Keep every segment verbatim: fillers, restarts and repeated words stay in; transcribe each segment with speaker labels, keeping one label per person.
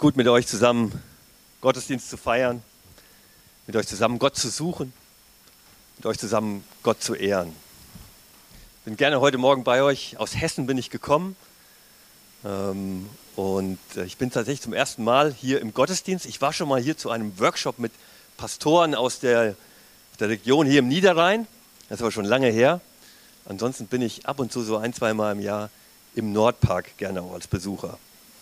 Speaker 1: gut, mit euch zusammen Gottesdienst zu feiern, mit euch zusammen Gott zu suchen, mit euch zusammen Gott zu ehren. Ich bin gerne heute Morgen bei euch. Aus Hessen bin ich gekommen ähm, und ich bin tatsächlich zum ersten Mal hier im Gottesdienst. Ich war schon mal hier zu einem Workshop mit Pastoren aus der, der Region hier im Niederrhein. Das ist aber schon lange her. Ansonsten bin ich ab und zu so ein, zwei Mal im Jahr im Nordpark gerne auch als Besucher.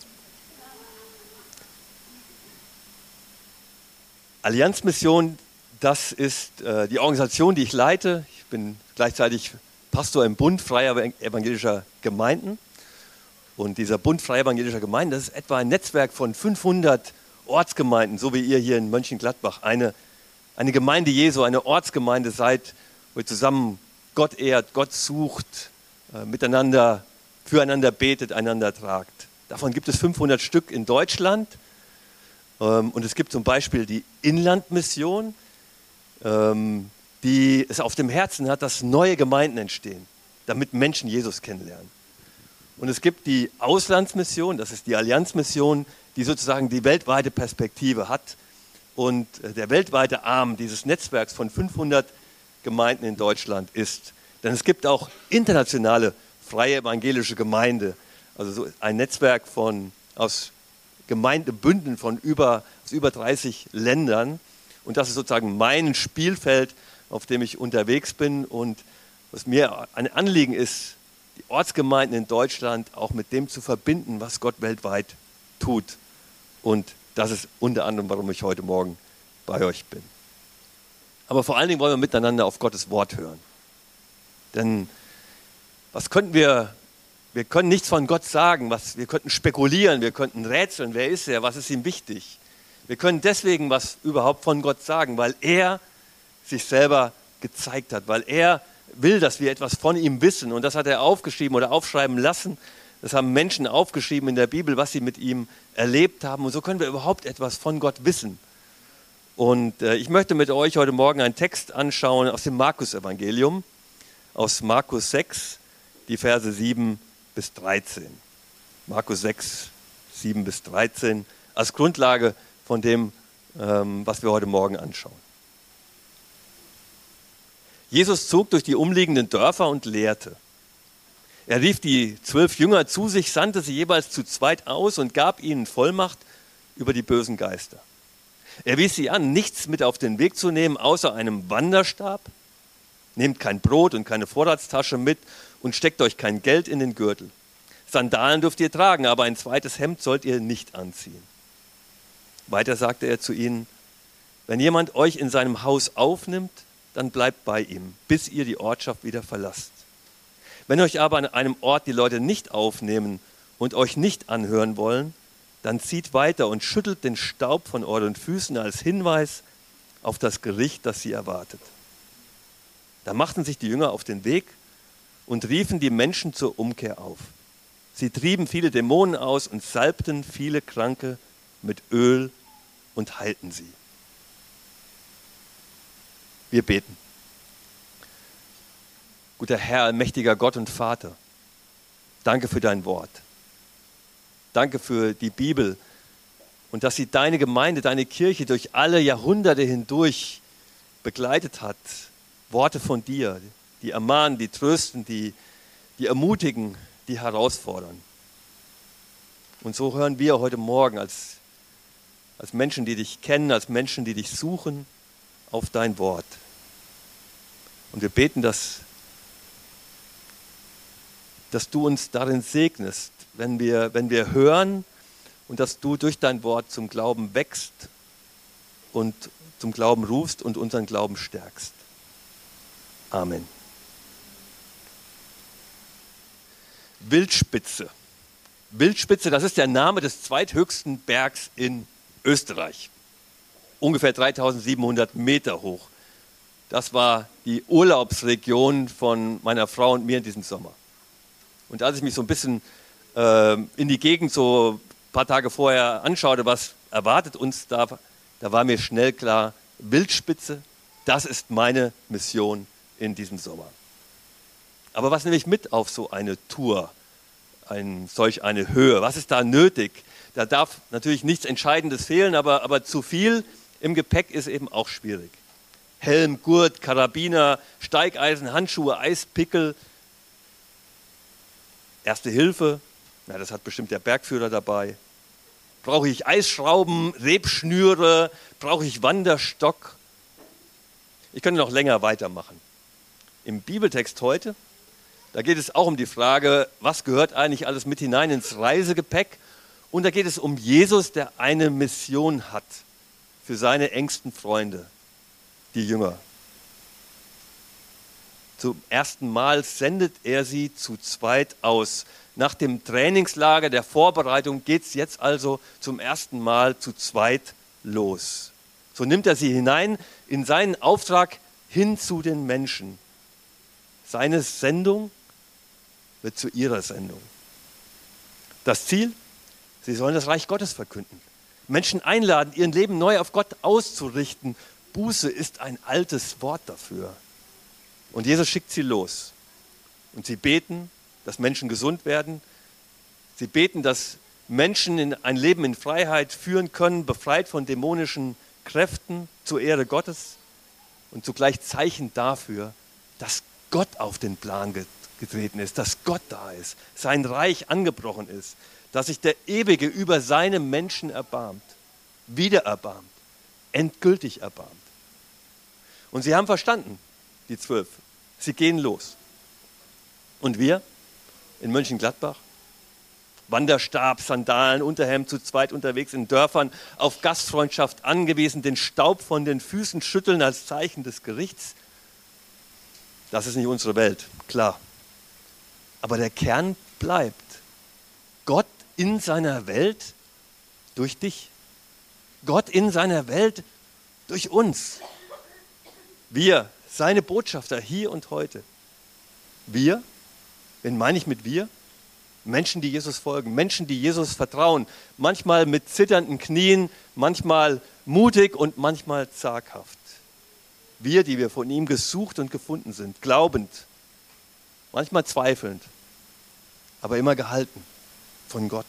Speaker 1: Allianzmission, das ist äh, die Organisation, die ich leite. Ich bin gleichzeitig Pastor im Bund Freier Evangelischer Gemeinden. Und dieser Bund Freier Evangelischer Gemeinden, das ist etwa ein Netzwerk von fünfhundert Ortsgemeinden, so wie ihr hier in Mönchengladbach. Eine, eine Gemeinde Jesu, eine Ortsgemeinde seid, wo ihr zusammen Gott ehrt, Gott sucht, äh, miteinander, füreinander betet, einander tragt. Davon gibt es fünfhundert Stück in Deutschland. Und es gibt zum Beispiel die Inlandmission, die es auf dem Herzen hat, dass neue Gemeinden entstehen, damit Menschen Jesus kennenlernen. Und es gibt die Auslandsmission, das ist die Allianzmission, die sozusagen die weltweite Perspektive hat. Und der weltweite Arm dieses Netzwerks von fünfhundert Gemeinden in Deutschland ist. Denn es gibt auch internationale freie evangelische Gemeinde, also so ein Netzwerk von, aus Gemeindebünden von über, aus über dreißig Ländern. Und das ist sozusagen mein Spielfeld, auf dem ich unterwegs bin. Und was mir ein Anliegen ist, die Ortsgemeinden in Deutschland auch mit dem zu verbinden, was Gott weltweit tut. Und das ist unter anderem, warum ich heute Morgen bei euch bin. Aber vor allen Dingen wollen wir miteinander auf Gottes Wort hören. Denn was könnten wir... Wir können nichts von Gott sagen, was, wir könnten spekulieren, wir könnten rätseln, wer ist er, was ist ihm wichtig. Wir können deswegen was überhaupt von Gott sagen, weil er sich selber gezeigt hat, weil er will, dass wir etwas von ihm wissen. Und das hat er aufgeschrieben oder aufschreiben lassen. Das haben Menschen aufgeschrieben in der Bibel, was sie mit ihm erlebt haben. Und so können wir überhaupt etwas von Gott wissen. Und äh, ich möchte mit euch heute Morgen einen Text anschauen aus dem Markus-Evangelium, aus Markus sechs, die Verse sieben bis dreizehn. Markus sechs, sieben bis dreizehn, als Grundlage von dem, ähm, was wir heute Morgen anschauen. Jesus zog durch die umliegenden Dörfer und lehrte. Er rief die zwölf Jünger zu sich, sandte sie jeweils zu zweit aus und gab ihnen Vollmacht über die bösen Geister. Er wies sie an, nichts mit auf den Weg zu nehmen, außer einem Wanderstab. Nehmt kein Brot und keine Vorratstasche mit und steckt euch kein Geld in den Gürtel. Sandalen dürft ihr tragen, aber ein zweites Hemd sollt ihr nicht anziehen. Weiter sagte er zu ihnen, wenn jemand euch in seinem Haus aufnimmt, dann bleibt bei ihm, bis ihr die Ortschaft wieder verlasst. Wenn euch aber an einem Ort die Leute nicht aufnehmen und euch nicht anhören wollen, dann zieht weiter und schüttelt den Staub von euren Füßen als Hinweis auf das Gericht, das sie erwartet. Da machten sich die Jünger auf den Weg und riefen die Menschen zur Umkehr auf. Sie trieben viele Dämonen aus und salbten viele Kranke mit Öl und heilten sie. Wir beten. Guter Herr, allmächtiger Gott und Vater, danke für dein Wort. Danke für die Bibel und dass sie deine Gemeinde, deine Kirche durch alle Jahrhunderte hindurch begleitet hat. Worte von dir, die ermahnen, die trösten, die, die ermutigen, die herausfordern. Und so hören wir heute Morgen als, als Menschen, die dich kennen, als Menschen, die dich suchen, auf dein Wort. Und wir beten, dass, dass du uns darin segnest, wenn wir, wenn wir hören und dass du durch dein Wort zum Glauben wächst und zum Glauben rufst und unseren Glauben stärkst. Amen. Wildspitze. Wildspitze, das ist der Name des zweithöchsten Bergs in Österreich. Ungefähr dreitausendsiebenhundert Meter hoch. Das war die Urlaubsregion von meiner Frau und mir in diesem Sommer. Und als ich mich so ein bisschen äh, in die Gegend so ein paar Tage vorher anschaute, was erwartet uns da, da war mir schnell klar, Wildspitze, das ist meine Mission in diesem Sommer. Aber was nehme ich mit auf so eine Tour, ein, solch eine Höhe? Was ist da nötig? Da darf natürlich nichts Entscheidendes fehlen, aber, aber zu viel im Gepäck ist eben auch schwierig. Helm, Gurt, Karabiner, Steigeisen, Handschuhe, Eispickel, Erste Hilfe, na, das hat bestimmt der Bergführer dabei. Brauche ich Eisschrauben, Rebschnüre, brauche ich Wanderstock? Ich könnte noch länger weitermachen. Im Bibeltext heute, da geht es auch um die Frage, was gehört eigentlich alles mit hinein ins Reisegepäck? Und da geht es um Jesus, der eine Mission hat für seine engsten Freunde, die Jünger. Zum ersten Mal sendet er sie zu zweit aus. Nach dem Trainingslager der Vorbereitung geht es jetzt also zum ersten Mal zu zweit los. So nimmt er sie hinein in seinen Auftrag hin zu den Menschen. Seine Sendung wird zu ihrer Sendung. Das Ziel? Sie sollen das Reich Gottes verkünden. Menschen einladen, ihr Leben neu auf Gott auszurichten. Buße ist ein altes Wort dafür. Und Jesus schickt sie los. Und sie beten, dass Menschen gesund werden. Sie beten, dass Menschen in ein Leben in Freiheit führen können, befreit von dämonischen Kräften zur Ehre Gottes. Und zugleich Zeichen dafür, dass Gott auf den Plan getreten ist, dass Gott da ist, sein Reich angebrochen ist, dass sich der Ewige über seine Menschen erbarmt, wieder erbarmt, endgültig erbarmt. Und sie haben verstanden, die Zwölf, sie gehen los. Und wir in Mönchengladbach, Wanderstab, Sandalen, Unterhemd, zu zweit unterwegs in Dörfern, auf Gastfreundschaft angewiesen, den Staub von den Füßen schütteln als Zeichen des Gerichts. Das ist nicht unsere Welt, klar. Aber der Kern bleibt. Gott in seiner Welt durch dich. Gott in seiner Welt durch uns. Wir, seine Botschafter hier und heute. Wir, wen meine ich mit wir? Menschen, die Jesus folgen, Menschen, die Jesus vertrauen. Manchmal mit zitternden Knien, manchmal mutig und manchmal zaghaft. Wir, die wir von ihm gesucht und gefunden sind, glaubend, manchmal zweifelnd, aber immer gehalten von Gott.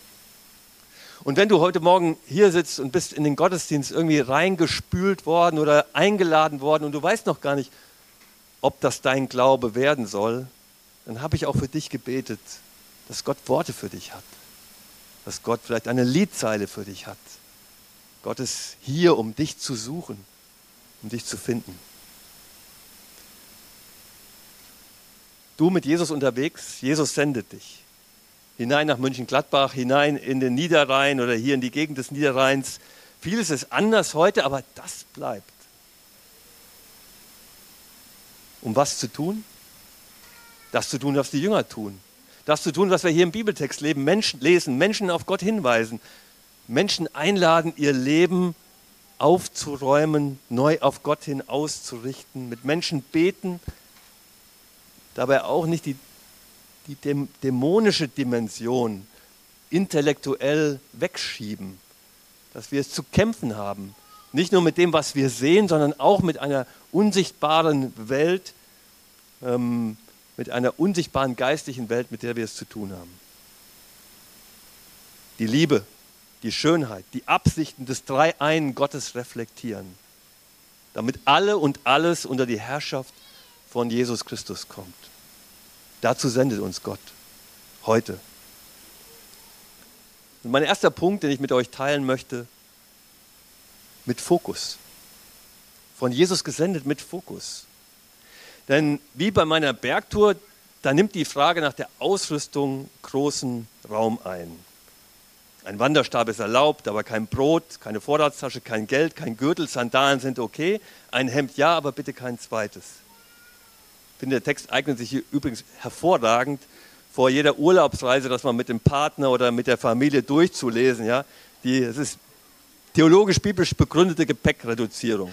Speaker 1: Und wenn du heute Morgen hier sitzt und bist in den Gottesdienst irgendwie reingespült worden oder eingeladen worden und du weißt noch gar nicht, ob das dein Glaube werden soll, dann habe ich auch für dich gebetet, dass Gott Worte für dich hat, dass Gott vielleicht eine Liedzeile für dich hat. Gott ist hier, um dich zu suchen, um dich zu finden. Du mit Jesus unterwegs, Jesus sendet dich. Hinein nach Mönchengladbach, hinein in den Niederrhein oder hier in die Gegend des Niederrheins. Vieles ist anders heute, aber das bleibt. Um was zu tun? Das zu tun, was die Jünger tun. Das zu tun, was wir hier im Bibeltext leben, Menschen lesen, Menschen auf Gott hinweisen, Menschen einladen, ihr Leben aufzuräumen, neu auf Gott hin auszurichten, mit Menschen beten, dabei auch nicht die, die dämonische Dimension intellektuell wegschieben, dass wir es zu kämpfen haben, nicht nur mit dem, was wir sehen, sondern auch mit einer unsichtbaren Welt, ähm, mit einer unsichtbaren geistlichen Welt, mit der wir es zu tun haben. Die Liebe, die Schönheit, die Absichten des Dreieinen Gottes reflektieren, damit alle und alles unter die Herrschaft von Jesus Christus kommt. Dazu sendet uns Gott heute. Und mein erster Punkt, den ich mit euch teilen möchte, mit Fokus. Von Jesus gesendet mit Fokus. Denn wie bei meiner Bergtour, da nimmt die Frage nach der Ausrüstung großen Raum ein. Ein Wanderstab ist erlaubt, aber kein Brot, keine Vorratstasche, kein Geld, kein Gürtel, Sandalen sind okay. Ein Hemd ja, aber bitte kein zweites. Ich finde, der Text eignet sich hier übrigens hervorragend vor jeder Urlaubsreise, das mal mit dem Partner oder mit der Familie durchzulesen. Ja? Die, es ist theologisch-biblisch begründete Gepäckreduzierung.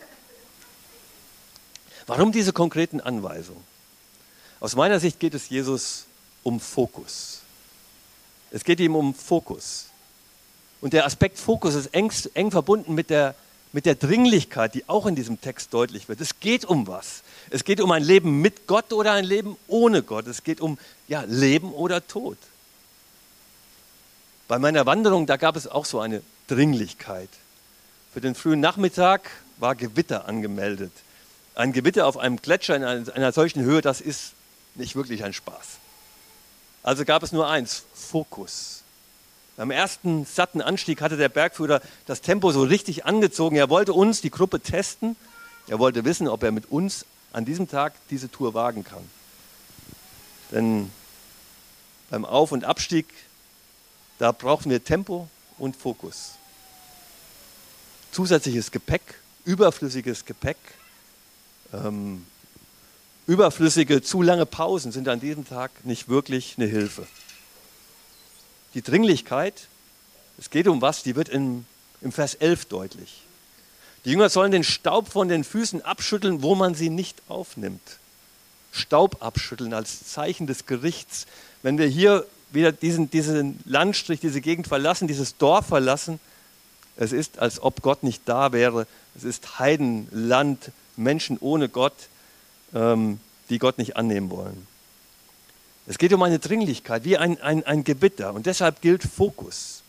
Speaker 1: Warum diese konkreten Anweisungen? Aus meiner Sicht geht es Jesus um Fokus. Es geht ihm um Fokus. Und der Aspekt Fokus ist eng, eng verbunden mit der, mit der Dringlichkeit, die auch in diesem Text deutlich wird. Es geht um was. Es geht um ein Leben mit Gott oder ein Leben ohne Gott. Es geht um ja, Leben oder Tod. Bei meiner Wanderung, da gab es auch so eine Dringlichkeit. Für den frühen Nachmittag war Gewitter angemeldet. Ein Gewitter auf einem Gletscher in einer solchen Höhe, das ist nicht wirklich ein Spaß. Also gab es nur eins, Fokus. Beim ersten satten Anstieg hatte der Bergführer das Tempo so richtig angezogen. Er wollte uns, die Gruppe, testen. Er wollte wissen, ob er mit uns an diesem Tag diese Tour wagen kann. Denn beim Auf- und Abstieg, da brauchen wir Tempo und Fokus. Zusätzliches Gepäck, überflüssiges Gepäck, ähm, überflüssige, zu lange Pausen sind an diesem Tag nicht wirklich eine Hilfe. Die Dringlichkeit, es geht um was, die wird in, im Vers elf deutlich. Die Jünger sollen den Staub von den Füßen abschütteln, wo man sie nicht aufnimmt. Staub abschütteln als Zeichen des Gerichts. Wenn wir hier wieder diesen, diesen Landstrich, diese Gegend verlassen, dieses Dorf verlassen, es ist, als ob Gott nicht da wäre. Es ist Heidenland, Menschen ohne Gott, ähm, die Gott nicht annehmen wollen. Es geht um eine Dringlichkeit, wie ein, ein, ein Gewitter. Und deshalb gilt Fokus.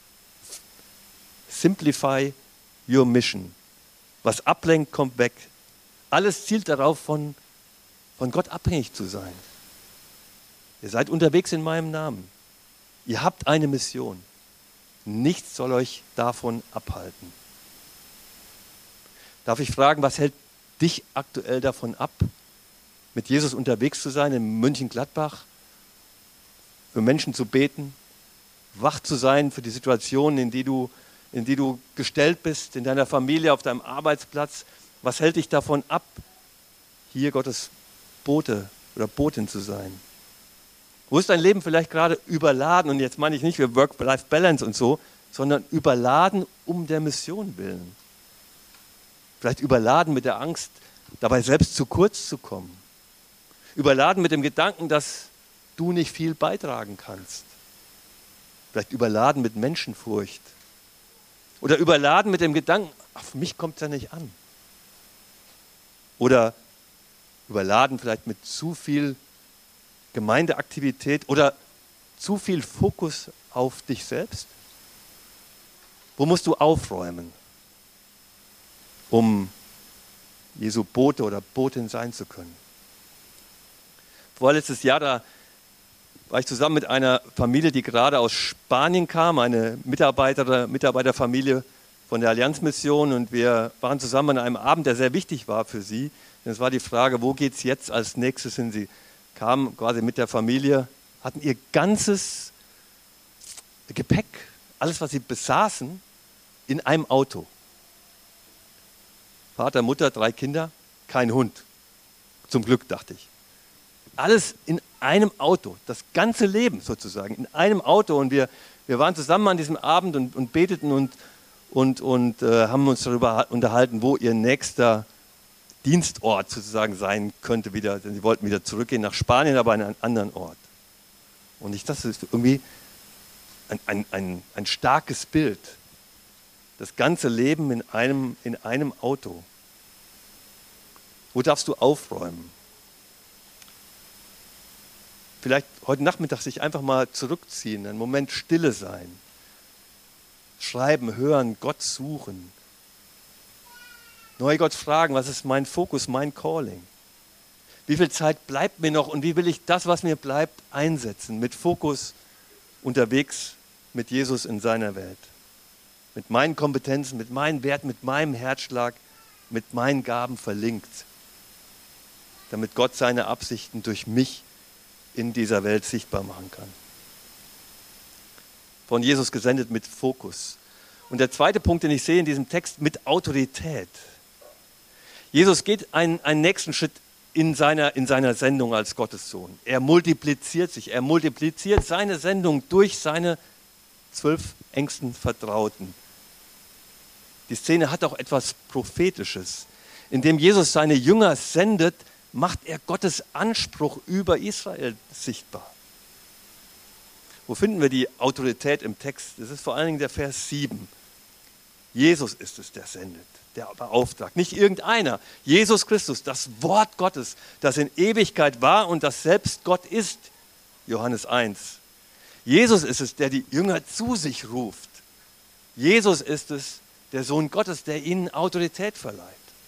Speaker 1: Simplify your mission. Was ablenkt, kommt weg. Alles zielt darauf, von, von Gott abhängig zu sein. Ihr seid unterwegs in meinem Namen. Ihr habt eine Mission. Nichts soll euch davon abhalten. Darf ich fragen, was hält dich aktuell davon ab, mit Jesus unterwegs zu sein in Mönchengladbach, für Menschen zu beten, wach zu sein für die Situationen, in die du, in die du gestellt bist, in deiner Familie, auf deinem Arbeitsplatz? Was hält dich davon ab, hier Gottes Bote oder Botin zu sein? Wo ist dein Leben vielleicht gerade überladen? Und jetzt meine ich nicht für Work-Life-Balance und so, sondern überladen um der Mission willen. Vielleicht überladen mit der Angst, dabei selbst zu kurz zu kommen. Überladen mit dem Gedanken, dass du nicht viel beitragen kannst. Vielleicht überladen mit Menschenfurcht. Oder überladen mit dem Gedanken, auf mich kommt es ja nicht an. Oder überladen vielleicht mit zu viel Gemeindeaktivität oder zu viel Fokus auf dich selbst? Wo musst du aufräumen, um Jesu Bote oder Botin sein zu können? Vorletztes Jahr, da war ich zusammen mit einer Familie, die gerade aus Spanien kam, eine Mitarbeiter, Mitarbeiterfamilie von der Allianzmission, und wir waren zusammen an einem Abend, der sehr wichtig war für sie. Denn es war die Frage, wo geht es jetzt als nächstes hin? Sie kamen quasi mit der Familie, hatten ihr ganzes Gepäck, alles, was sie besaßen, in einem Auto. Vater, Mutter, drei Kinder, kein Hund. Zum Glück, dachte ich. Alles in einem Auto, das ganze Leben sozusagen, in einem Auto. Und wir, wir waren zusammen an diesem Abend und, und beteten und, und, und äh, haben uns darüber unterhalten, wo ihr nächster Dienstort sozusagen sein könnte wieder. Denn sie wollten wieder zurückgehen nach Spanien, aber an einen anderen Ort. Und ich, das ist irgendwie ein, ein, ein, ein starkes Bild. Das ganze Leben in einem, in einem Auto. Wo darfst du aufräumen? Vielleicht heute Nachmittag sich einfach mal zurückziehen, einen Moment Stille sein. Schreiben, hören, Gott suchen. Neu Gott fragen, was ist mein Fokus, mein Calling? Wie viel Zeit bleibt mir noch und wie will ich das, was mir bleibt, einsetzen? Mit Fokus unterwegs mit Jesus in seiner Welt. Mit meinen Kompetenzen, mit meinen Werten, mit meinem Herzschlag, mit meinen Gaben verlinkt. Damit Gott seine Absichten durch mich in dieser Welt sichtbar machen kann. Von Jesus gesendet mit Fokus. Und der zweite Punkt, den ich sehe in diesem Text, mit Autorität. Jesus geht einen, einen nächsten Schritt in seiner, in seiner Sendung als Gottes Sohn. Er multipliziert sich, er multipliziert seine Sendung durch seine zwölf engsten Vertrauten. Die Szene hat auch etwas Prophetisches. Indem Jesus seine Jünger sendet, macht er Gottes Anspruch über Israel sichtbar. Wo finden wir die Autorität im Text? Das ist vor allen Dingen der Vers sieben. Jesus ist es, der sendet, der beauftragt. Nicht irgendeiner. Jesus Christus, das Wort Gottes, das in Ewigkeit war und das selbst Gott ist. Johannes eins. Jesus ist es, der die Jünger zu sich ruft. Jesus ist es, der Sohn Gottes, der ihnen Autorität verleiht.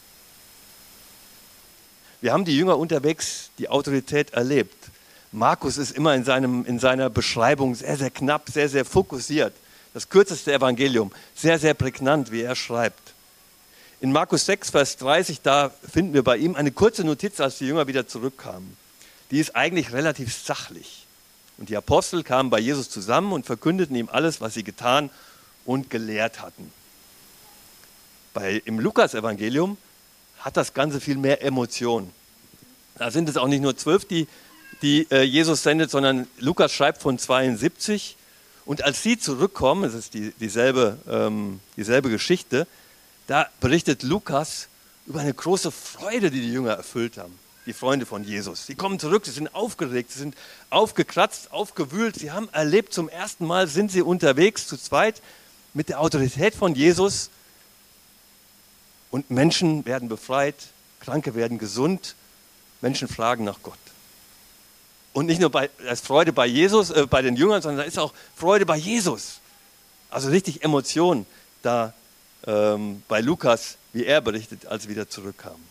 Speaker 1: Wir haben die Jünger unterwegs die Autorität erlebt. Markus ist immer in, seinem, in seiner Beschreibung sehr, sehr knapp, sehr, sehr fokussiert. Das kürzeste Evangelium, sehr, sehr prägnant, wie er schreibt. In Markus sechs, Vers dreißig, da finden wir bei ihm eine kurze Notiz, als die Jünger wieder zurückkamen. Die ist eigentlich relativ sachlich. Und die Apostel kamen bei Jesus zusammen und verkündeten ihm alles, was sie getan und gelehrt hatten. Bei, Im Lukas-Evangelium hat das Ganze viel mehr Emotion. Da sind es auch nicht nur zwölf, die, die äh, Jesus sendet, sondern Lukas schreibt von zweiundsiebzig. Und als sie zurückkommen, es ist die, dieselbe, ähm, dieselbe Geschichte, da berichtet Lukas über eine große Freude, die die Jünger erfüllt haben, die Freunde von Jesus. Sie kommen zurück, sie sind aufgeregt, sie sind aufgekratzt, aufgewühlt. Sie haben erlebt, zum ersten Mal sind sie unterwegs, zu zweit, mit der Autorität von Jesus. Und Menschen werden befreit, Kranke werden gesund, Menschen fragen nach Gott. Und nicht nur bei, als Freude bei Jesus, äh, bei den Jüngern, sondern da ist auch Freude bei Jesus. Also richtig Emotion da ähm, bei Lukas, wie er berichtet, als sie wieder zurückkamen.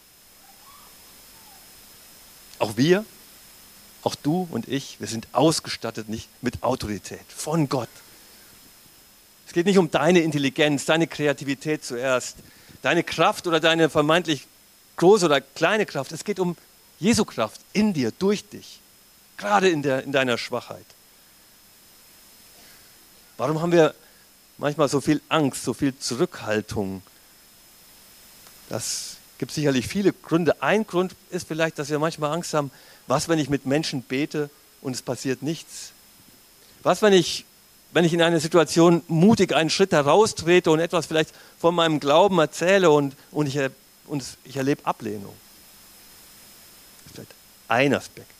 Speaker 1: Auch wir, auch du und ich, wir sind ausgestattet nicht mit Autorität von Gott. Es geht nicht um deine Intelligenz, deine Kreativität zuerst, deine Kraft oder deine vermeintlich große oder kleine Kraft. Es geht um Jesu Kraft in dir, durch dich, gerade in, der, in deiner Schwachheit. Warum haben wir manchmal so viel Angst, so viel Zurückhaltung? Das gibt sicherlich viele Gründe. Ein Grund ist vielleicht, dass wir manchmal Angst haben, was, wenn ich mit Menschen bete und es passiert nichts? Was, wenn ich, wenn ich in einer Situation mutig einen Schritt heraustrete und etwas vielleicht von meinem Glauben erzähle und, und, ich, und ich erlebe Ablehnung? Das ist vielleicht ein Aspekt.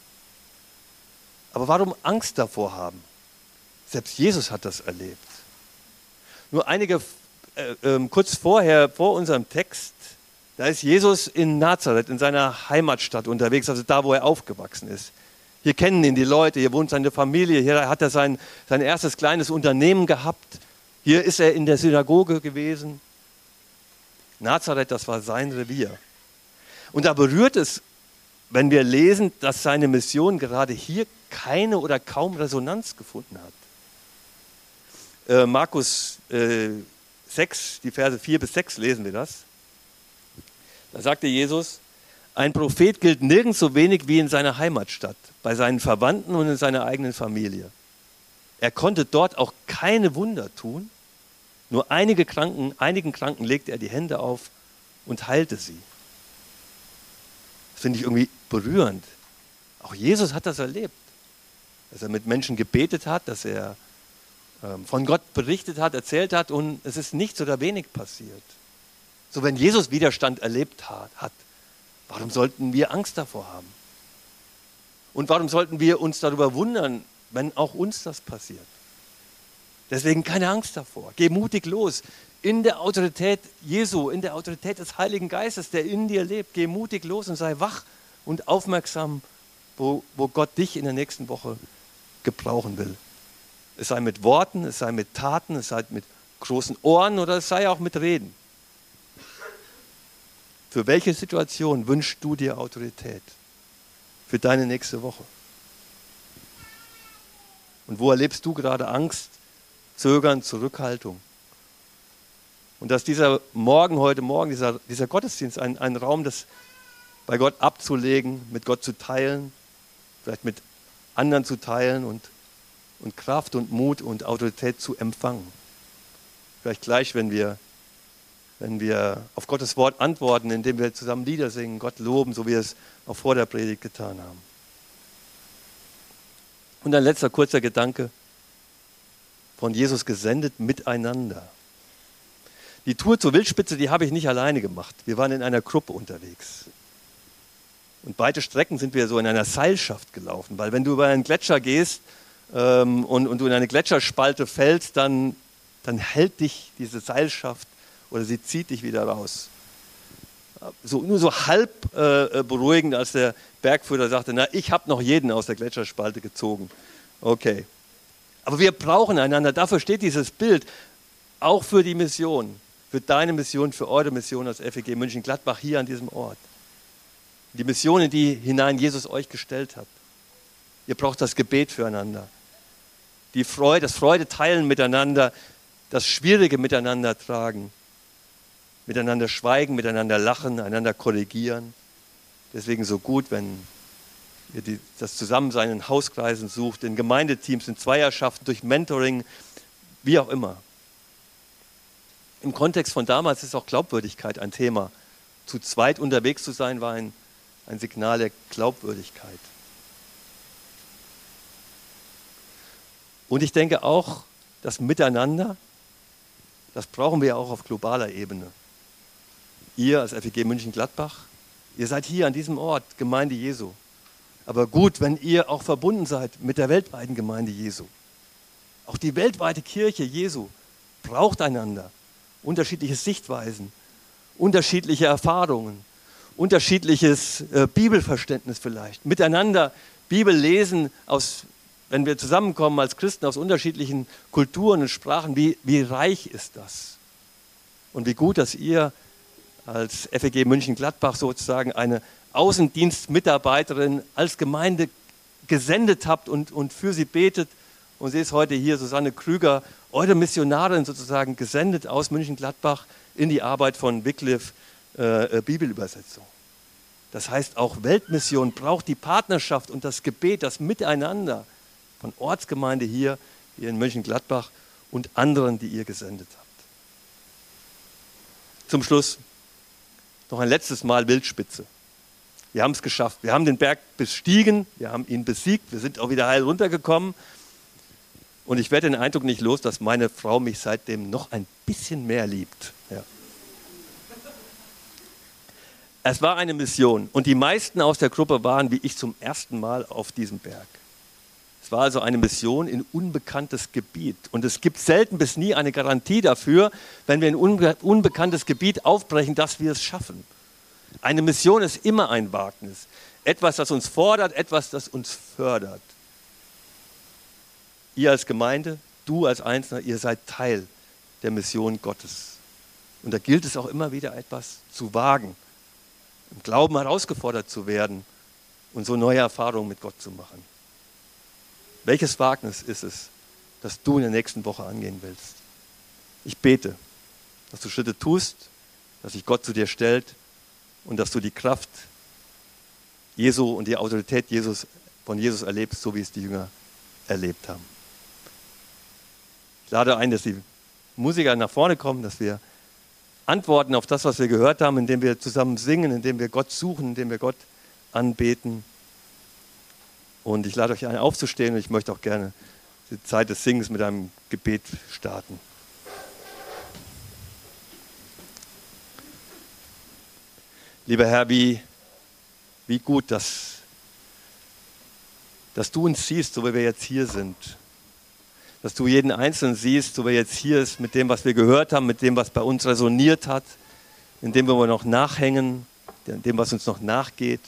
Speaker 1: Aber warum Angst davor haben? Selbst Jesus hat das erlebt. Nur einige, äh, äh, kurz vorher, vor unserem Text, da ist Jesus in Nazareth, in seiner Heimatstadt unterwegs, also da, wo er aufgewachsen ist. Hier kennen ihn die Leute, hier wohnt seine Familie, hier hat er sein, sein erstes kleines Unternehmen gehabt. Hier ist er in der Synagoge gewesen. Nazareth, das war sein Revier. Und da berührt es, wenn wir lesen, dass seine Mission gerade hier keine oder kaum Resonanz gefunden hat. Äh, Markus äh, sechs, die Verse vier bis sechs, lesen wir das. Da sagte Jesus, ein Prophet gilt nirgends so wenig wie in seiner Heimatstadt, bei seinen Verwandten und in seiner eigenen Familie. Er konnte dort auch keine Wunder tun, nur einige Kranken, einigen Kranken legte er die Hände auf und heilte sie. Das finde ich irgendwie berührend. Auch Jesus hat das erlebt, dass er mit Menschen gebetet hat, dass er ähm, von Gott berichtet hat, erzählt hat und es ist nichts oder wenig passiert. So, wenn Jesus Widerstand erlebt hat, hat, warum sollten wir Angst davor haben? Und warum sollten wir uns darüber wundern, wenn auch uns das passiert? Deswegen keine Angst davor. Geh mutig los. In der Autorität Jesu, in der Autorität des Heiligen Geistes, der in dir lebt. Geh mutig los und sei wach und aufmerksam, wo, wo Gott dich in der nächsten Woche gebrauchen will. Es sei mit Worten, es sei mit Taten, es sei mit großen Ohren oder es sei auch mit Reden. Für welche Situation wünschst du dir Autorität für deine nächste Woche? Und wo erlebst du gerade Angst, Zögern, Zurückhaltung? Und dass dieser Morgen, heute Morgen, dieser, dieser Gottesdienst ein, ein Raum, das bei Gott abzulegen, mit Gott zu teilen, vielleicht mit anderen zu teilen und, und Kraft und Mut und Autorität zu empfangen. Vielleicht gleich, wenn wir wenn wir auf Gottes Wort antworten, indem wir zusammen Lieder singen, Gott loben, so wie wir es auch vor der Predigt getan haben. Und ein letzter kurzer Gedanke, von Jesus gesendet miteinander. Die Tour zur Wildspitze, die habe ich nicht alleine gemacht. Wir waren in einer Gruppe unterwegs. Und beide Strecken sind wir so in einer Seilschaft gelaufen, weil wenn du über einen Gletscher gehst ähm, und, und du in eine Gletscherspalte fällst, dann, dann hält dich diese Seilschaft oder sie zieht dich wieder raus. So, nur so halb äh, beruhigend, als der Bergführer sagte, na, ich habe noch jeden aus der Gletscherspalte gezogen. Okay. Aber wir brauchen einander. Dafür steht dieses Bild auch für die Mission, für deine Mission, für eure Mission als F E G München-Gladbach hier an diesem Ort. Die Mission, in die hinein Jesus euch gestellt hat. Ihr braucht das Gebet füreinander. Die Freude, das Freude teilen miteinander, das Schwierige miteinander tragen. Miteinander schweigen, miteinander lachen, einander korrigieren. Deswegen so gut, wenn ihr die, das Zusammensein in Hauskreisen sucht, in Gemeindeteams, in Zweierschaften, durch Mentoring, wie auch immer. Im Kontext von damals ist auch Glaubwürdigkeit ein Thema. Zu zweit unterwegs zu sein, war ein, ein Signal der Glaubwürdigkeit. Und ich denke auch, das Miteinander, das brauchen wir auch auf globaler Ebene. Ihr als F E G München-Gladbach, ihr seid hier an diesem Ort, Gemeinde Jesu. Aber gut, wenn ihr auch verbunden seid mit der weltweiten Gemeinde Jesu. Auch die weltweite Kirche Jesu braucht einander. Unterschiedliche Sichtweisen, unterschiedliche Erfahrungen, unterschiedliches äh, Bibelverständnis vielleicht. Miteinander Bibel lesen, aus, wenn wir zusammenkommen als Christen aus unterschiedlichen Kulturen und Sprachen, wie, wie reich ist das? Und wie gut, dass ihr als F E G München-Gladbach sozusagen eine Außendienstmitarbeiterin als Gemeinde gesendet habt und, und für sie betet. Und sie ist heute hier, Susanne Krüger, eure Missionarin sozusagen, gesendet aus München-Gladbach in die Arbeit von Wycliffe äh, Bibelübersetzung. Das heißt, auch Weltmission braucht die Partnerschaft und das Gebet, das Miteinander von Ortsgemeinde hier, hier in Mönchengladbach und anderen, die ihr gesendet habt. Zum Schluss noch ein letztes Mal Wildspitze. Wir haben es geschafft. Wir haben den Berg bestiegen, wir haben ihn besiegt, wir sind auch wieder heil runtergekommen. Und ich werde den Eindruck nicht los, dass meine Frau mich seitdem noch ein bisschen mehr liebt. Ja. Es war eine Mission und die meisten aus der Gruppe waren, wie ich, zum ersten Mal auf diesem Berg. Es war also eine Mission in unbekanntes Gebiet. Und es gibt selten bis nie eine Garantie dafür, wenn wir in unbe- unbekanntes Gebiet aufbrechen, dass wir es schaffen. Eine Mission ist immer ein Wagnis. Etwas, das uns fordert, etwas, das uns fördert. Ihr als Gemeinde, du als Einzelner, ihr seid Teil der Mission Gottes. Und da gilt es auch immer wieder, etwas zu wagen, im Glauben herausgefordert zu werden und so neue Erfahrungen mit Gott zu machen. Welches Wagnis ist es, das du in der nächsten Woche angehen willst? Ich bete, dass du Schritte tust, dass sich Gott zu dir stellt und dass du die Kraft Jesu und die Autorität Jesus, von Jesus erlebst, so wie es die Jünger erlebt haben. Ich lade ein, dass die Musiker nach vorne kommen, dass wir antworten auf das, was wir gehört haben, indem wir zusammen singen, indem wir Gott suchen, indem wir Gott anbeten. Und ich lade euch ein, aufzustehen und ich möchte auch gerne die Zeit des Singens mit einem Gebet starten. Lieber Herr, wie, wie gut, dass, dass du uns siehst, so wie wir jetzt hier sind. Dass du jeden Einzelnen siehst, so wie er jetzt hier ist, mit dem, was wir gehört haben, mit dem, was bei uns resoniert hat, in dem, wo wir noch nachhängen, in dem, was uns noch nachgeht.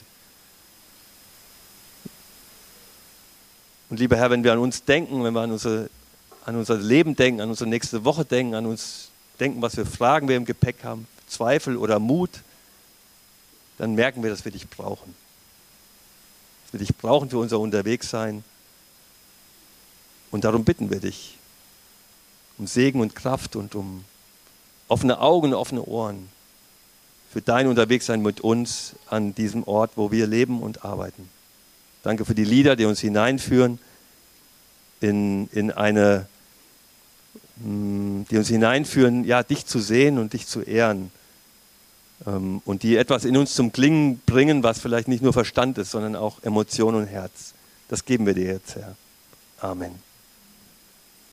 Speaker 1: Und lieber Herr, wenn wir an uns denken, wenn wir an, unsere, an unser Leben denken, an unsere nächste Woche denken, an uns denken, was für Fragen wir im Gepäck haben, Zweifel oder Mut, dann merken wir, dass wir dich brauchen. Dass wir dich brauchen für unser Unterwegssein. Und darum bitten wir dich um Segen und Kraft und um offene Augen, offene Ohren für dein Unterwegssein mit uns an diesem Ort, wo wir leben und arbeiten. Danke für die Lieder, die uns hineinführen in, in eine, die uns hineinführen, ja, dich zu sehen und dich zu ehren. Und die etwas in uns zum Klingen bringen, was vielleicht nicht nur Verstand ist, sondern auch Emotion und Herz. Das geben wir dir jetzt, Herr. Amen.